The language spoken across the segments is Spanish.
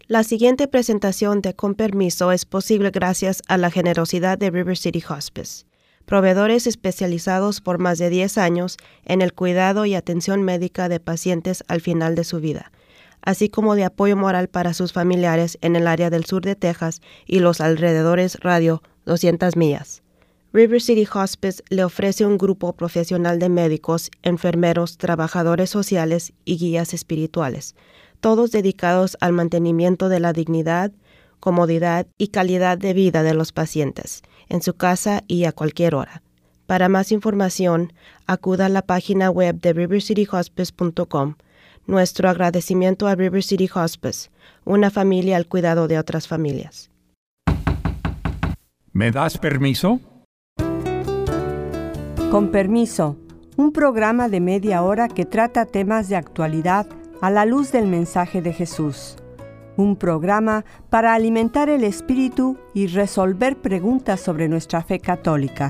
La siguiente presentación de Con Permiso es posible gracias a la generosidad de River City Hospice, proveedores especializados por más de 10 años en el cuidado y atención médica de pacientes al final de su vida, así como de apoyo moral para sus familiares en el área del sur de Texas y los alrededores radio 200 millas. River City Hospice le ofrece un grupo profesional de médicos, enfermeros, trabajadores sociales y guías espirituales, todos dedicados al mantenimiento de la dignidad, comodidad y calidad de vida de los pacientes, en su casa y a cualquier hora. Para más información, acuda a la página web de rivercityhospice.com. Nuestro agradecimiento a River City Hospice, una familia al cuidado de otras familias. ¿Me das permiso? Con Permiso, un programa de media hora que trata temas de actualidad a la luz del mensaje de Jesús. Un programa para alimentar el espíritu y resolver preguntas sobre nuestra fe católica.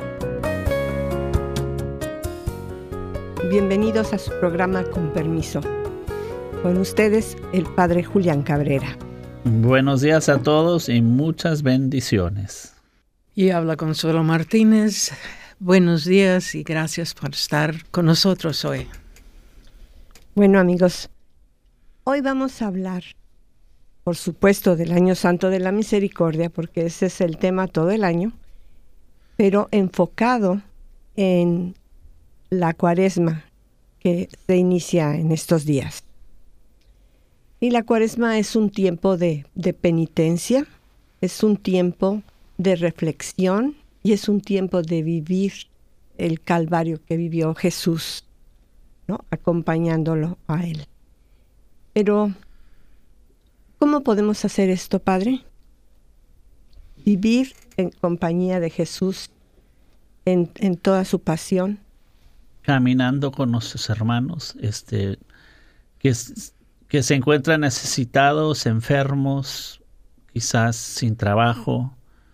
Bienvenidos a su programa Con Permiso. Con ustedes, el Padre Julián Cabrera. Buenos días a todos y muchas bendiciones. Y habla Consuelo Martínez. Buenos días y gracias por estar con nosotros hoy. Bueno, amigos, hoy vamos a hablar, por supuesto, del Año Santo de la Misericordia, porque ese es el tema todo el año, pero enfocado en la Cuaresma que se inicia en estos días. Y la Cuaresma es un tiempo de penitencia, es un tiempo de reflexión y es un tiempo de vivir el Calvario que vivió Jesús, ¿no? Acompañándolo a Él. Pero, ¿cómo podemos hacer esto, Padre? Vivir en compañía de Jesús en toda su pasión. Caminando con nuestros hermanos, que se encuentran necesitados, enfermos, quizás sin trabajo.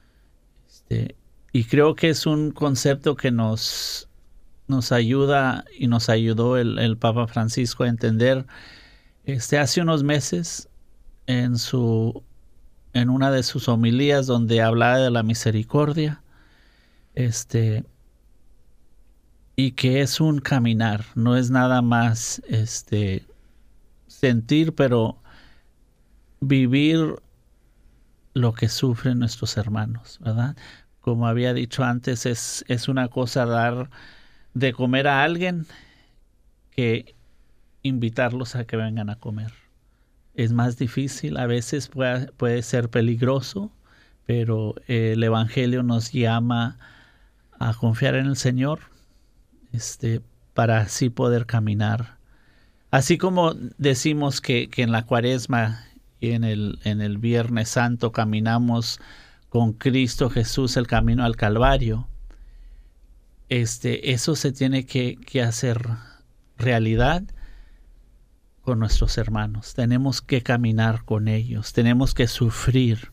Y creo que es un concepto que nos ayuda y nos ayudó el Papa Francisco a entender hace unos meses en una de sus homilías donde hablaba de la misericordia, y que es un caminar, no es nada más sentir, pero vivir lo que sufren nuestros hermanos, ¿verdad? Como había dicho antes, es una cosa dar de comer a alguien que invitarlos a que vengan a comer. Es más difícil, a veces puede ser peligroso, pero el Evangelio nos llama a confiar en el Señor, para así poder caminar. Así como decimos que en la Cuaresma y en el Viernes Santo caminamos con Cristo Jesús el camino al Calvario, eso se tiene que hacer realidad con nuestros hermanos. Tenemos que caminar con ellos, tenemos que sufrir,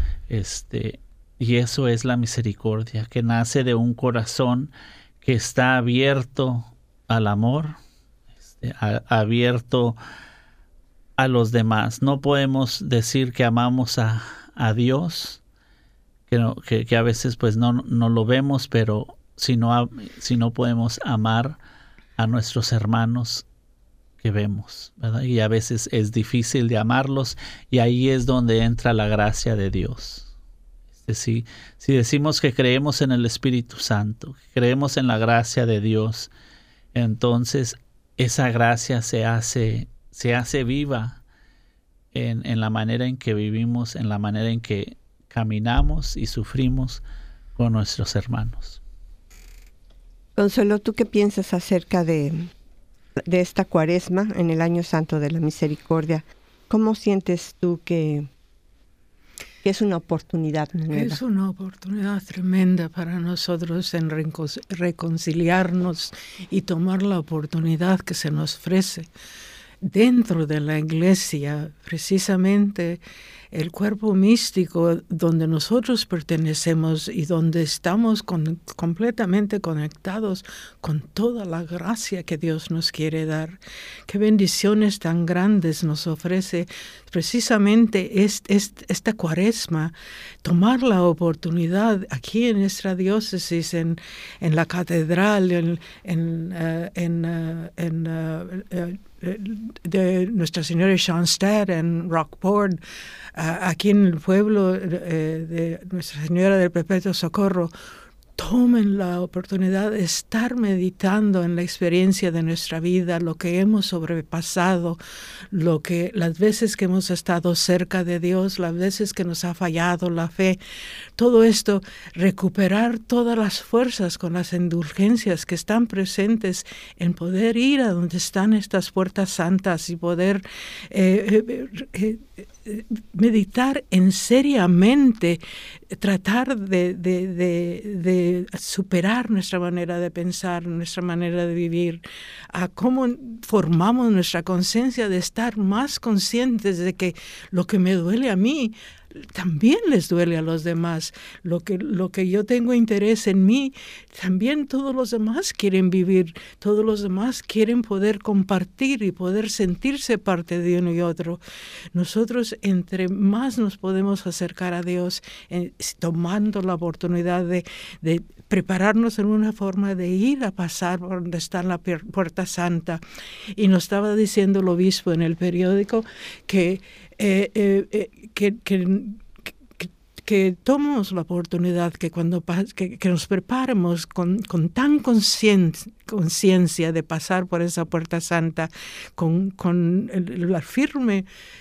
y eso es la misericordia, que nace de un corazón que está abierto al amor, abierto a los demás. No podemos decir que amamos a Dios, que a veces pues no lo vemos, pero si no podemos amar a nuestros hermanos que vemos, ¿verdad? Y a veces es difícil de amarlos, y ahí es donde entra la gracia de Dios. Si decimos que creemos en el Espíritu Santo, que creemos en la gracia de Dios, entonces esa gracia se hace viva en la manera en que vivimos, en la manera en que caminamos y sufrimos con nuestros hermanos. Consuelo, ¿tú qué piensas acerca de esta Cuaresma en el Año Santo de la Misericordia? ¿Cómo sientes tú que es una oportunidad nueva? Es una oportunidad tremenda para nosotros en reconciliarnos y tomar la oportunidad que se nos ofrece dentro de la iglesia, precisamente el cuerpo místico donde nosotros pertenecemos y donde estamos completamente conectados con toda la gracia que Dios nos quiere dar. Qué bendiciones tan grandes nos ofrece precisamente esta Cuaresma, tomar la oportunidad aquí en nuestra diócesis, en la catedral, de Nuestra Señora de Schoenstatt en Rockport, aquí en el pueblo de Nuestra Señora del Perpetuo Socorro. Tomen la oportunidad de estar meditando en la experiencia de nuestra vida, lo que hemos sobrepasado, las veces que hemos estado cerca de Dios, las veces que nos ha fallado la fe. Todo esto, recuperar todas las fuerzas con las indulgencias que están presentes en poder ir a donde están estas puertas santas y poder meditar en seriamente, tratar de superar nuestra manera de pensar, nuestra manera de vivir, a cómo formamos nuestra conciencia de estar más conscientes de que lo que me duele a mí también les duele a los demás. Lo que yo tengo interés en mí, también todos los demás quieren vivir, todos los demás quieren poder compartir y poder sentirse parte de uno y otro. Nosotros, entre más nos podemos acercar a Dios, tomando la oportunidad de prepararnos en una forma de ir a pasar por donde está la Puerta Santa. Y nos estaba diciendo el obispo en el periódico que tomemos la oportunidad, que cuando que nos preparemos con tan conciencia de pasar por esa Puerta Santa, con la firme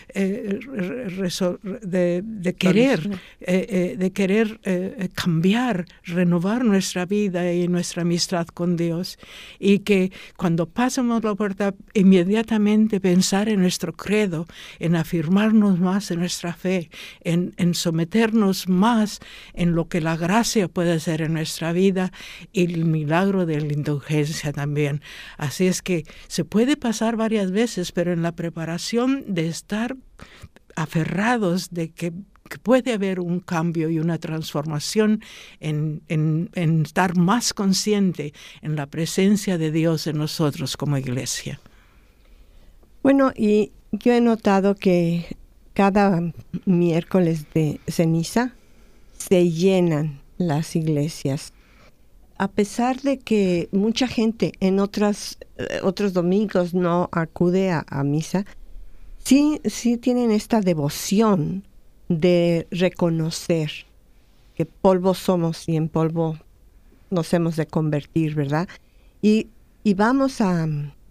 de querer cambiar, renovar nuestra vida y nuestra amistad con Dios, y que cuando pasemos la puerta inmediatamente pensar en nuestro credo, en afirmarnos más en nuestra fe, en someternos más en lo que la gracia puede hacer en nuestra vida y el milagro de la indulgencia también. Así es que se puede pasar varias veces, pero en la preparación de estar aferrados de que puede haber un cambio y una transformación en estar más consciente en la presencia de Dios en nosotros como iglesia. Bueno, y yo he notado que cada miércoles de ceniza se llenan las iglesias. A pesar de que mucha gente en otros domingos no acude a misa, sí tienen esta devoción de reconocer que polvo somos y en polvo nos hemos de convertir, ¿verdad? Y vamos a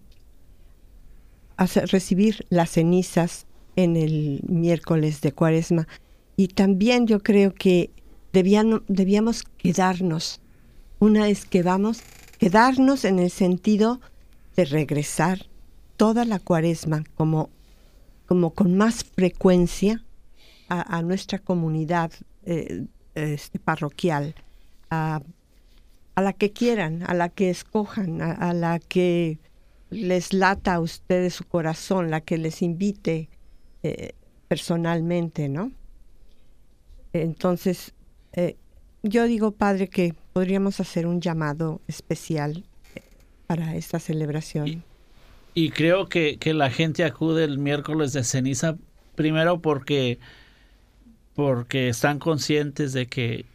recibir las cenizas en el miércoles de Cuaresma. Y también yo creo que debíamos quedarnos. Una vez que vamos, quedarnos en el sentido de regresar toda la Cuaresma como con más frecuencia a nuestra comunidad parroquial, a la que quieran, a la que escojan, a la que les lata a ustedes su corazón, la que les invite personalmente, ¿no? Entonces, yo digo, Padre, que podríamos hacer un llamado especial para esta celebración. Y creo que la gente acude el miércoles de ceniza, primero porque están conscientes de que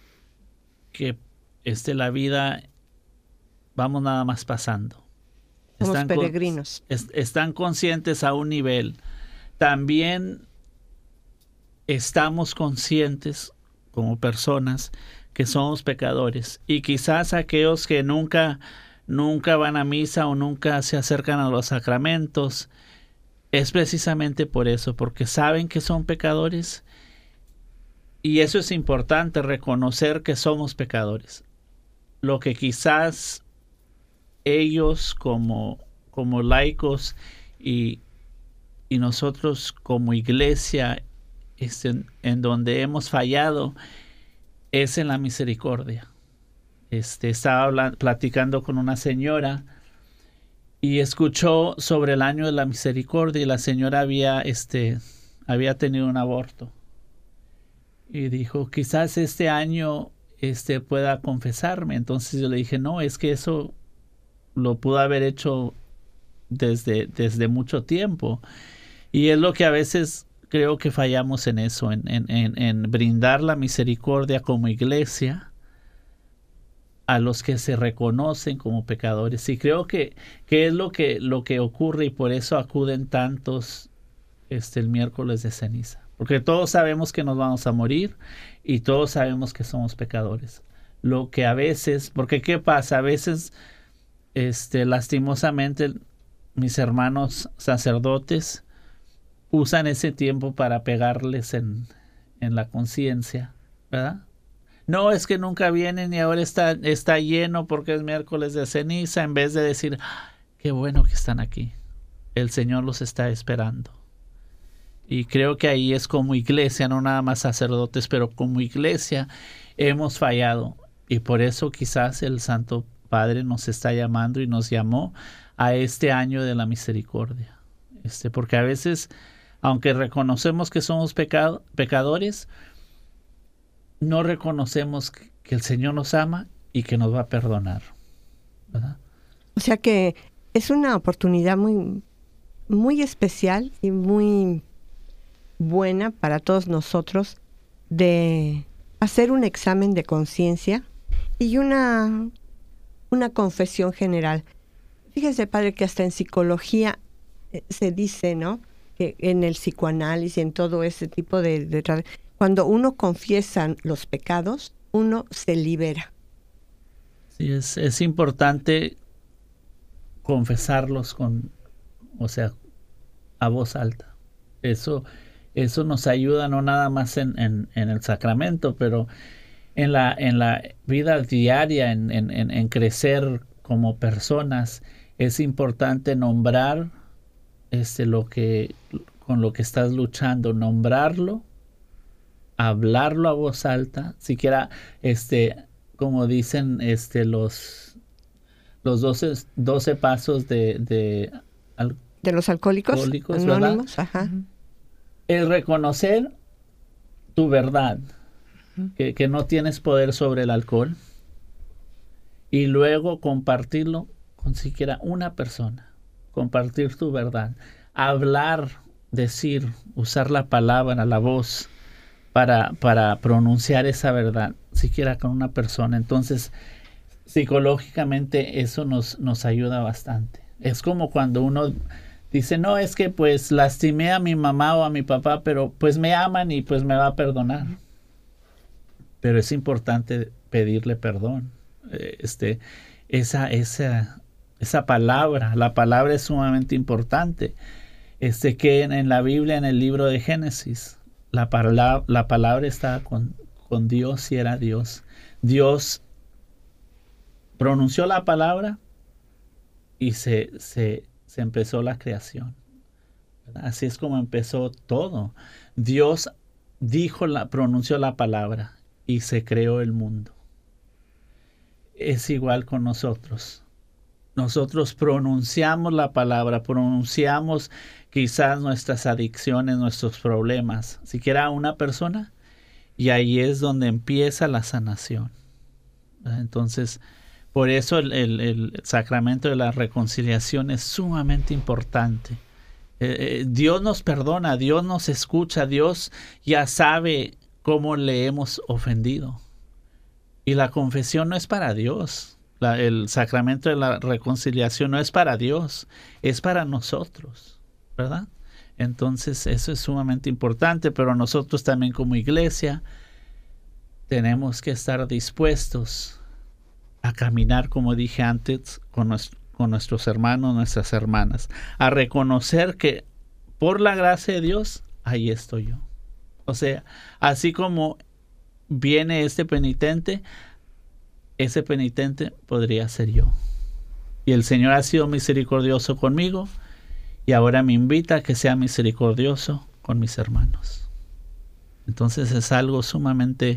la vida vamos nada más pasando. Somos peregrinos. Están conscientes a un nivel. También estamos conscientes como personas que somos pecadores, y quizás aquellos que nunca van a misa o nunca se acercan a los sacramentos, es precisamente por eso, porque saben que son pecadores, y eso es importante, reconocer que somos pecadores. Lo que quizás ellos como laicos y nosotros como iglesia en donde hemos fallado es en la misericordia. Estaba platicando con una señora y escuchó sobre el año de la misericordia, y la señora había tenido un aborto. Y dijo, quizás este año pueda confesarme. Entonces yo le dije, no, es que eso lo pudo haber hecho desde mucho tiempo. Y es lo que a veces creo que fallamos en eso, en brindar la misericordia como iglesia a los que se reconocen como pecadores. Y creo que es lo que ocurre, y por eso acuden tantos el miércoles de ceniza. Porque todos sabemos que nos vamos a morir y todos sabemos que somos pecadores. Lo que a veces, porque ¿qué pasa? A veces, lastimosamente, mis hermanos sacerdotes usan ese tiempo para pegarles en la conciencia, ¿verdad? No, es que nunca vienen y ahora está lleno porque es miércoles de ceniza, en vez de decir, qué bueno que están aquí. El Señor los está esperando. Y creo que ahí es como iglesia, no nada más sacerdotes, pero como iglesia hemos fallado. Y por eso quizás el Santo Padre nos está llamando y nos llamó a este año de la misericordia. Porque a veces, aunque reconocemos que somos pecadores, no reconocemos que el Señor nos ama y que nos va a perdonar, ¿verdad? O sea que es una oportunidad muy, muy especial y muy buena para todos nosotros de hacer un examen de conciencia y una confesión general. Fíjese, padre, que hasta en psicología se dice, ¿no?, que en el psicoanálisis, en todo ese tipo de cuando uno confiesa los pecados, uno se libera. Sí, es importante confesarlos a voz alta. Eso nos ayuda no nada más en el sacramento, pero en la vida diaria, en crecer como personas. Es importante nombrar con lo que estás luchando, nombrarlo, hablarlo a voz alta, siquiera como dicen los 12 pasos de los alcohólicos anónimos, ajá. El reconocer tu verdad, que no tienes poder sobre el alcohol, y luego compartirlo con siquiera una persona, compartir tu verdad, hablar, decir, usar la palabra, la voz para pronunciar esa verdad, siquiera con una persona. Entonces, psicológicamente eso nos ayuda bastante. Es como cuando uno dice, no, es que pues lastimé a mi mamá o a mi papá, pero pues me aman y pues me va a perdonar. Pero es importante pedirle perdón. Esa palabra, la palabra es sumamente importante. Que en la Biblia, en el libro de Génesis, la palabra estaba con Dios y era Dios. Dios pronunció la palabra y se empezó la creación. Así es como empezó todo. Dios pronunció la palabra y se creó el mundo. Es igual con nosotros. Nosotros pronunciamos la palabra, pronunciamos quizás nuestras adicciones, nuestros problemas, siquiera a una persona, y ahí es donde empieza la sanación. Entonces, por eso el sacramento de la reconciliación es sumamente importante. Dios nos perdona, Dios nos escucha, Dios ya sabe cómo le hemos ofendido. Y la confesión no es para Dios. El sacramento de la reconciliación no es para Dios, es para nosotros, ¿verdad? Entonces eso es sumamente importante, pero nosotros también como iglesia tenemos que estar dispuestos a caminar, como dije antes, con nuestros hermanos, nuestras hermanas, a reconocer que por la gracia de Dios, ahí estoy yo. O sea, así como viene este penitente, ese penitente podría ser yo. Y el Señor ha sido misericordioso conmigo y ahora me invita a que sea misericordioso con mis hermanos. Entonces es algo sumamente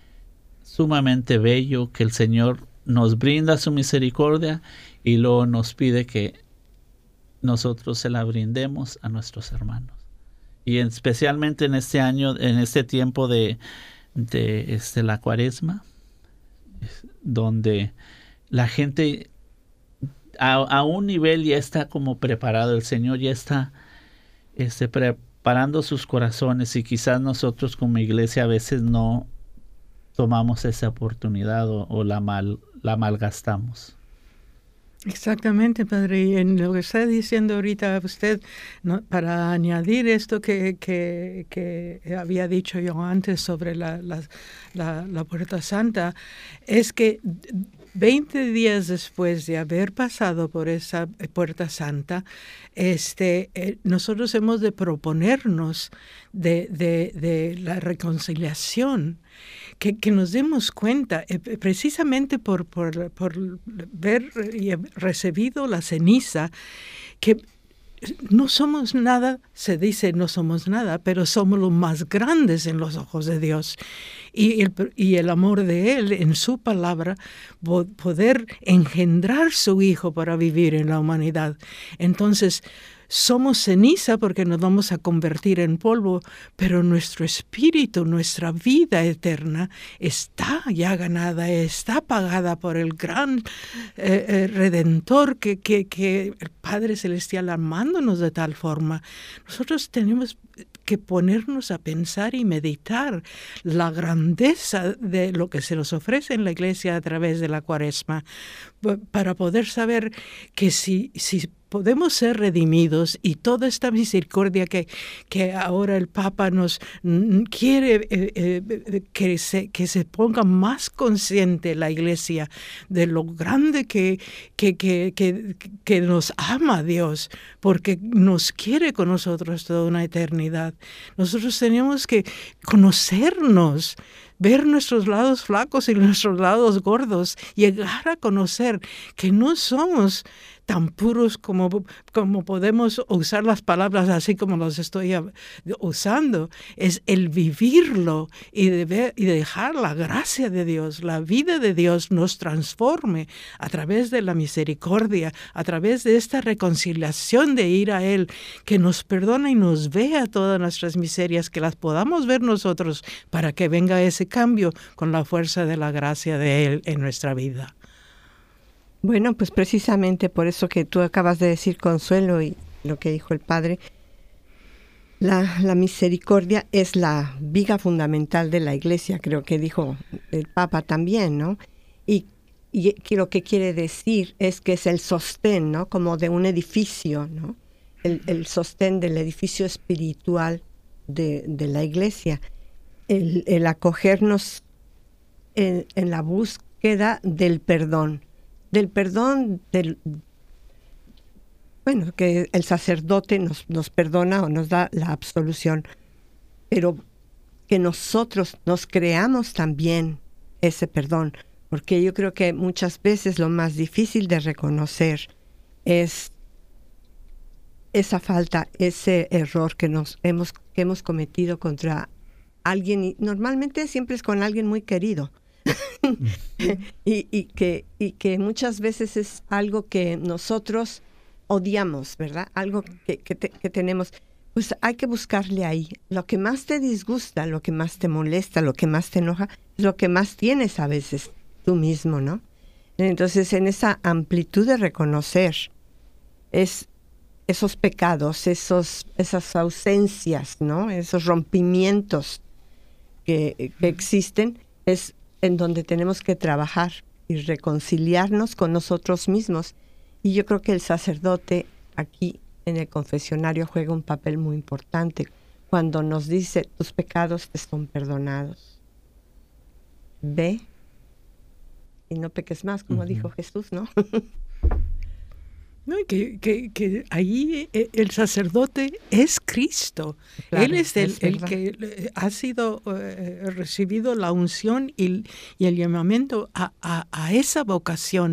bello que el Señor nos brinda su misericordia y luego nos pide que nosotros se la brindemos a nuestros hermanos. Y especialmente en este año, en este tiempo de de la Cuaresma, donde la gente a un nivel ya está como preparado, el Señor ya está preparando sus corazones, y quizás nosotros como iglesia a veces no tomamos esa oportunidad o la malgastamos. Exactamente, Padre. Y en lo que está diciendo ahorita usted, ¿no?, para añadir esto que había dicho yo antes sobre la Puerta Santa, es que 20 días después de haber pasado por esa Puerta Santa, nosotros hemos de proponernos de la reconciliación, que nos demos cuenta, precisamente por ver y recibido la ceniza, que no somos nada, se dice no somos nada, pero somos los más grandes en los ojos de Dios. Y el amor de Él en su palabra, poder engendrar su Hijo para vivir en la humanidad. Entonces, somos ceniza porque nos vamos a convertir en polvo, pero nuestro espíritu, nuestra vida eterna está ya ganada, está pagada por el gran Redentor que el Padre Celestial, amándonos de tal forma. Nosotros tenemos que ponernos a pensar y meditar la grandeza de lo que se nos ofrece en la Iglesia a través de la Cuaresma, para poder saber que si podemos ser redimidos, y toda esta misericordia que ahora el Papa nos quiere que se ponga más consciente la Iglesia de lo grande que nos ama Dios, porque nos quiere con nosotros toda una eternidad. Nosotros tenemos que conocernos, ver nuestros lados flacos y nuestros lados gordos, llegar a conocer que no somos tan puros como podemos usar las palabras así como las estoy usando. Es el vivirlo y dejar la gracia de Dios, la vida de Dios nos transforme a través de la misericordia, a través de esta reconciliación de ir a Él, que nos perdona y nos vea todas nuestras miserias, que las podamos ver nosotros, para que venga ese cambio con la fuerza de la gracia de Él en nuestra vida. Bueno, pues precisamente por eso que tú acabas de decir, Consuelo, y lo que dijo el Padre, la misericordia es la viga fundamental de la Iglesia, creo que dijo el Papa también, ¿no? Y lo que quiere decir es que es el sostén, ¿no?, como de un edificio, ¿no? El sostén del edificio espiritual de la Iglesia. El acogernos en la búsqueda del perdón. Bueno, que el sacerdote nos perdona o nos da la absolución, pero que nosotros nos creamos también ese perdón, porque yo creo que muchas veces lo más difícil de reconocer es esa falta, ese error que hemos cometido contra alguien, y normalmente siempre es con alguien muy querido. y que muchas veces es algo que nosotros odiamos, ¿verdad? Algo que tenemos. Pues hay que buscarle ahí. Lo que más te disgusta, lo que más te molesta, lo que más te enoja, es lo que más tienes a veces tú mismo, ¿no? Entonces, en esa amplitud de reconocer esos pecados, esas ausencias, ¿no? Esos rompimientos que existen, es en donde tenemos que trabajar y reconciliarnos con nosotros mismos. Y yo creo que el sacerdote aquí en el confesionario juega un papel muy importante cuando nos dice: tus pecados te son perdonados. Ve y no peques más, como dijo Jesús, ¿no? No, y que ahí el sacerdote es Cristo. Claro, Él es el que ha sido recibido la unción y el llamamiento a esa vocación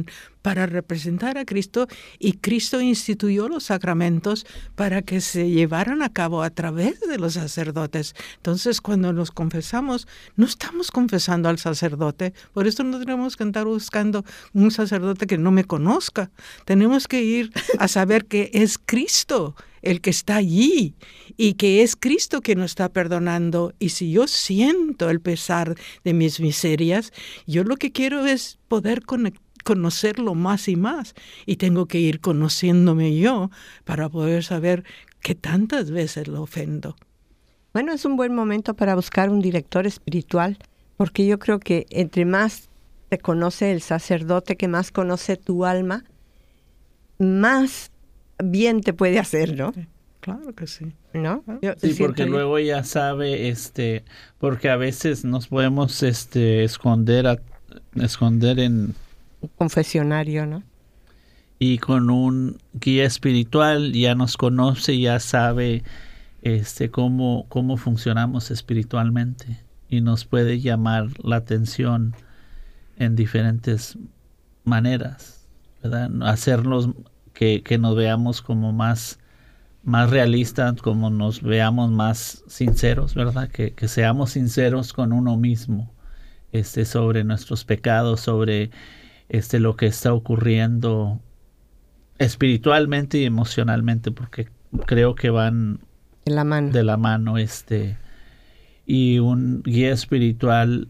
para representar a Cristo, y Cristo instituyó los sacramentos para que se llevaran a cabo a través de los sacerdotes. Entonces, cuando nos confesamos, no estamos confesando al sacerdote. Por eso no tenemos que andar buscando un sacerdote que no me conozca. Tenemos que ir a saber que es Cristo el que está allí y que es Cristo que nos está perdonando. Y si yo siento el pesar de mis miserias, yo lo que quiero es poder conocerlo más y más. Y tengo que ir conociéndome yo para poder saber que tantas veces lo ofendo. Bueno, es un buen momento para buscar un director espiritual, porque yo creo que entre más te conoce el sacerdote, que más conoce tu alma, más bien te puede hacer, ¿no? Sí, claro que sí. ¿No? Sí, porque luego ya sabe, porque a veces nos podemos esconder en confesionario, ¿no? Y con un guía espiritual ya nos conoce, ya sabe cómo funcionamos espiritualmente y nos puede llamar la atención en diferentes maneras, ¿verdad? Hacernos que nos veamos como más realistas, como nos veamos más sinceros, ¿verdad? Que seamos sinceros con uno mismo, sobre nuestros pecados, sobre lo que está ocurriendo espiritualmente y emocionalmente, porque creo que van de la mano. Y un guía espiritual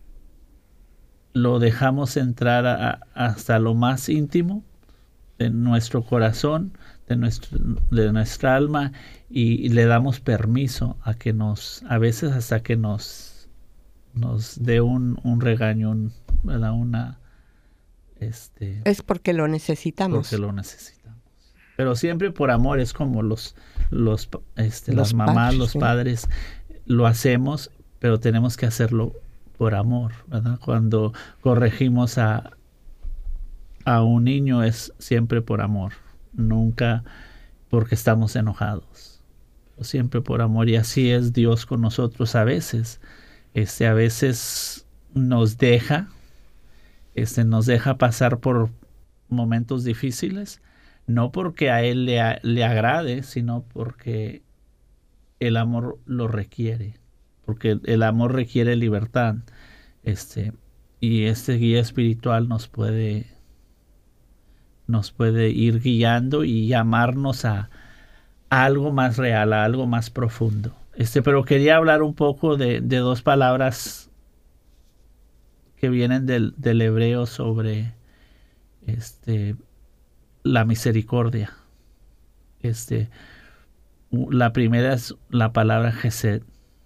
lo dejamos entrar hasta lo más íntimo de nuestro corazón, de nuestra alma, y le damos permiso a que a veces hasta que nos dé un regaño, ¿verdad? Es porque lo necesitamos. Porque lo necesitamos. Pero siempre por amor, es como las mamás, padres, los sí. padres, lo hacemos, pero tenemos que hacerlo por amor, ¿verdad? Cuando corregimos a un niño es siempre por amor, nunca porque estamos enojados, siempre por amor. Y así es Dios con nosotros a veces. A veces nos deja pasar por momentos difíciles, no porque a Él le agrade, sino porque el amor lo requiere, porque el amor requiere libertad. Y este guía espiritual nos puede ir guiando y llamarnos a algo más real, a algo más profundo. Pero quería hablar un poco de dos palabras que vienen del hebreo sobre la misericordia. La primera es la palabra Gesed.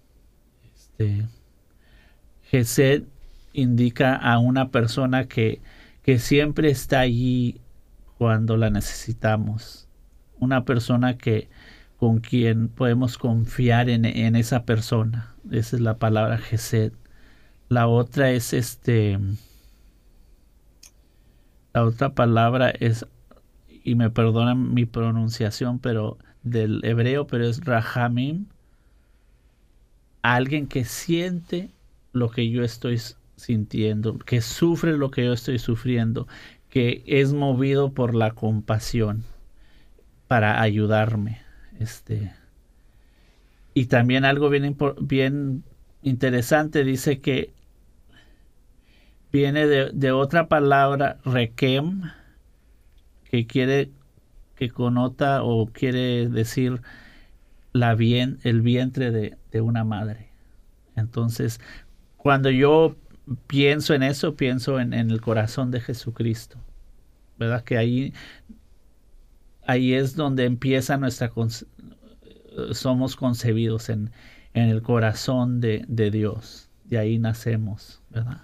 Gesed indica a una persona que siempre está allí cuando la necesitamos. Una persona con quien podemos confiar en esa persona. Esa es la palabra Gesed. La otra es la otra palabra es, y me perdonan mi pronunciación, pero del hebreo, pero es Rahamim. Alguien que siente lo que yo estoy sintiendo, que sufre lo que yo estoy sufriendo, que es movido por la compasión para ayudarme. Y también algo bien interesante, dice que viene de otra palabra, rekem, que connota o quiere decir el vientre de una madre. Entonces, cuando yo pienso en eso, pienso en el corazón de Jesucristo, ¿verdad? Que ahí es donde empieza somos concebidos en el corazón de Dios. De ahí nacemos, ¿verdad?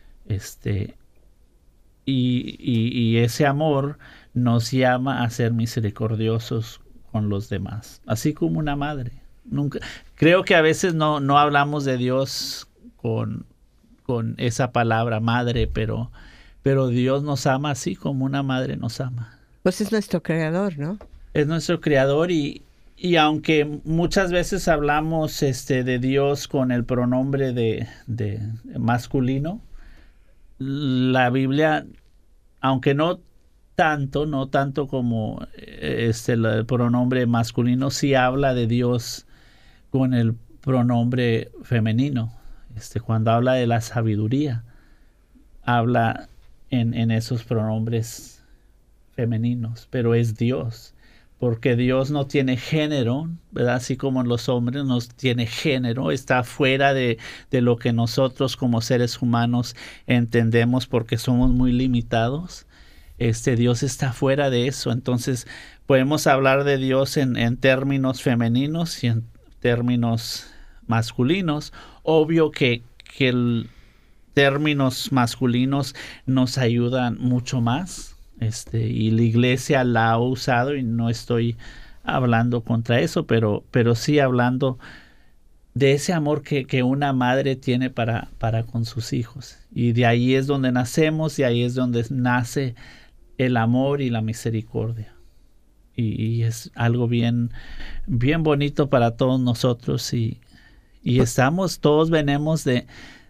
Y ese amor nos llama a ser misericordiosos con los demás, así como una madre. Creo que a veces no hablamos de Dios con esa palabra madre, pero Dios nos ama así como una madre nos ama. Pues es nuestro creador, ¿no? Es nuestro creador, y aunque muchas veces hablamos de Dios con el pronombre de masculino, la Biblia, aunque no no tanto como el pronombre masculino, sí habla de Dios con el pronombre femenino. Cuando habla de la sabiduría, habla en esos pronombres femeninos, pero es Dios, porque Dios no tiene género, ¿verdad? Así como los hombres no tiene género, está fuera de lo que nosotros como seres humanos entendemos, porque somos muy limitados. Dios está fuera de eso. Entonces podemos hablar de Dios en términos femeninos y en términos masculinos. Obvio que términos masculinos nos ayudan mucho más, y la iglesia la ha usado, y no estoy hablando contra eso, pero sí hablando de ese amor que una madre tiene para con sus hijos. Y de ahí es donde nacemos, y ahí es donde nace el amor y la misericordia. Y es algo bien, bien bonito para todos nosotros, y todos venimos de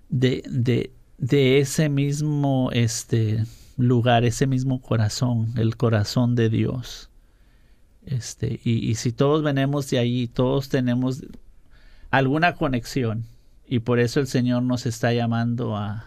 ese mismo lugar, ese mismo corazón, el corazón de Dios. Y si todos venimos de ahí, todos tenemos alguna conexión, y por eso el Señor nos está llamando a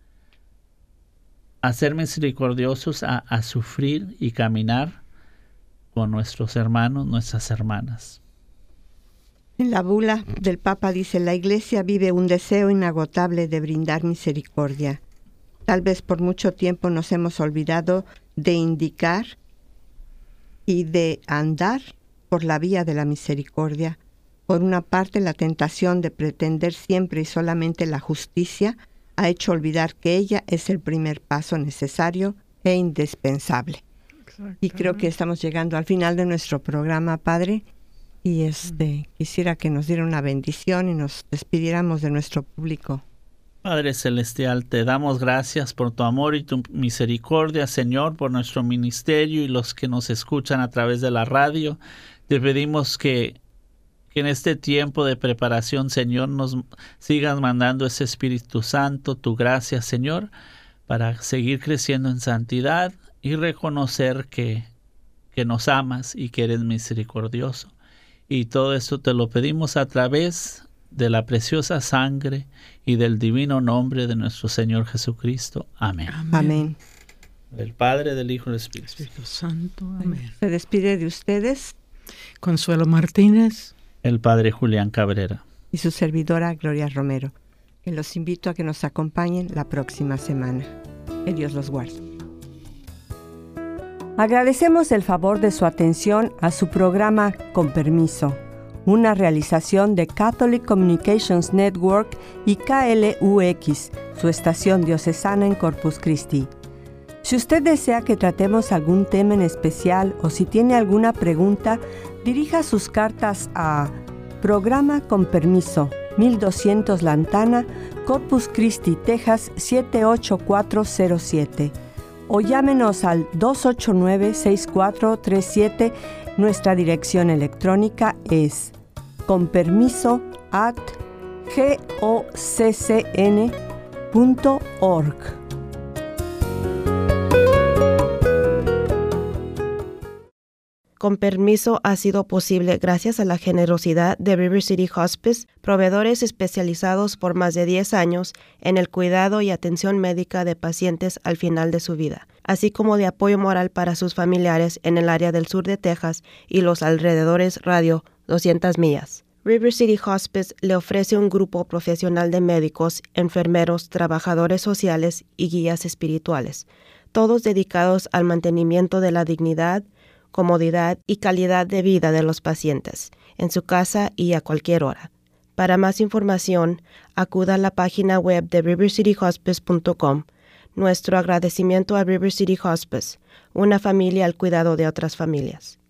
ser misericordiosos, a sufrir y caminar con nuestros hermanos, nuestras hermanas. En la bula del Papa dice: la Iglesia vive un deseo inagotable de brindar misericordia. Tal vez por mucho tiempo nos hemos olvidado de indicar y de andar por la vía de la misericordia. Por una parte, la tentación de pretender siempre y solamente la justicia ha hecho olvidar que ella es el primer paso necesario e indispensable. Y creo que estamos llegando al final de nuestro programa, Padre, y quisiera que nos diera una bendición y nos despidiéramos de nuestro público. Padre Celestial, te damos gracias por tu amor y tu misericordia, Señor, por nuestro ministerio y los que nos escuchan a través de la radio. Te pedimos que en este tiempo de preparación, Señor, nos sigas mandando ese Espíritu Santo, tu gracia, Señor, para seguir creciendo en santidad y reconocer que nos amas y que eres misericordioso. Y todo esto te lo pedimos a través de la preciosa sangre y del divino nombre de nuestro Señor Jesucristo. Amén. Amén. Del Padre, del Hijo y del Espíritu Santo. Amén. Se despide de ustedes Consuelo Martínez, el Padre Julián Cabrera y su servidora Gloria Romero. Que los invito a que nos acompañen la próxima semana. Que Dios los guarde. Agradecemos el favor de su atención a su programa Con Permiso, una realización de Catholic Communications Network y KLUX, su estación diocesana en Corpus Christi. Si usted desea que tratemos algún tema en especial o si tiene alguna pregunta, dirija sus cartas a Programa Con Permiso, 1200 Lantana, Corpus Christi, Texas 78407. O llámenos al 289-6437. Nuestra dirección electrónica es conpermiso@goccn.org. Con Permiso ha sido posible gracias a la generosidad de River City Hospice, proveedores especializados por más de 10 años en el cuidado y atención médica de pacientes al final de su vida, así como de apoyo moral para sus familiares en el área del sur de Texas y los alrededores radio 200 millas. River City Hospice le ofrece un grupo profesional de médicos, enfermeros, trabajadores sociales y guías espirituales, todos dedicados al mantenimiento de la dignidad, comodidad y calidad de vida de los pacientes, en su casa y a cualquier hora. Para más información, acuda a la página web de rivercityhospice.com. Nuestro agradecimiento a River City Hospice, una familia al cuidado de otras familias.